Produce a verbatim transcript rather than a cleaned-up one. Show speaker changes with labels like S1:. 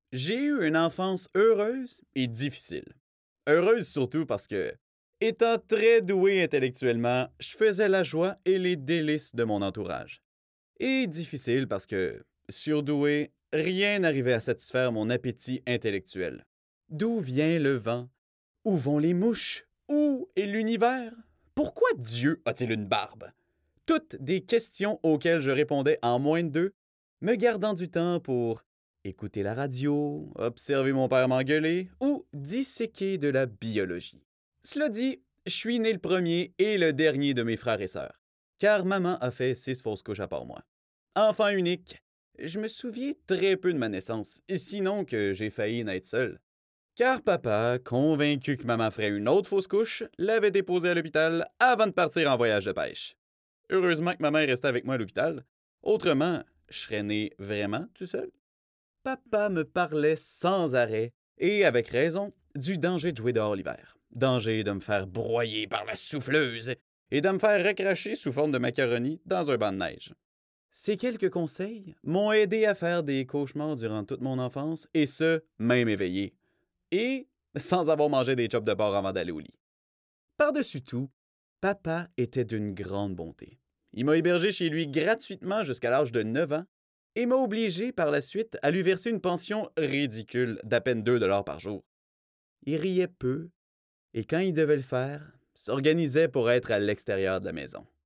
S1: J'ai eu une enfance heureuse et difficile. Heureuse surtout parce que, étant très doué intellectuellement, je faisais la joie et les délices de mon entourage. Et difficile parce que, surdoué, rien n'arrivait à satisfaire mon appétit intellectuel. D'où vient le vent? Où vont les mouches? Où est l'univers? Pourquoi Dieu a-t-il une barbe? Toutes des questions auxquelles je répondais en moins de deux, me gardant du temps pour écouter la radio, observer mon père m'engueuler ou disséquer de la biologie. Cela dit, je suis né le premier et le dernier de mes frères et sœurs, car maman a fait six fausses couches à part moi. Enfant unique, je me souviens très peu de ma naissance, sinon que j'ai failli naître seul. Car papa, convaincu que maman ferait une autre fausse couche, l'avait déposé à l'hôpital avant de partir en voyage de pêche. Heureusement que ma mère restait avec moi à l'hôpital. Autrement, je serais né vraiment tout seul. Papa me parlait sans arrêt, et avec raison, du danger de jouer dehors l'hiver. Danger de me faire broyer par la souffleuse et de me faire recracher sous forme de macaroni dans un banc de neige. Ces quelques conseils m'ont aidé à faire des cauchemars durant toute mon enfance, et ce, même éveillé. Et sans avoir mangé des chops de porc avant d'aller au lit. Par-dessus tout, papa était d'une grande bonté. Il m'a hébergé chez lui gratuitement jusqu'à l'âge de neuf ans et m'a obligé par la suite à lui verser une pension ridicule d'à peine deux dollars par jour. Il riait peu et quand il devait le faire, s'organisait pour être à l'extérieur de la maison.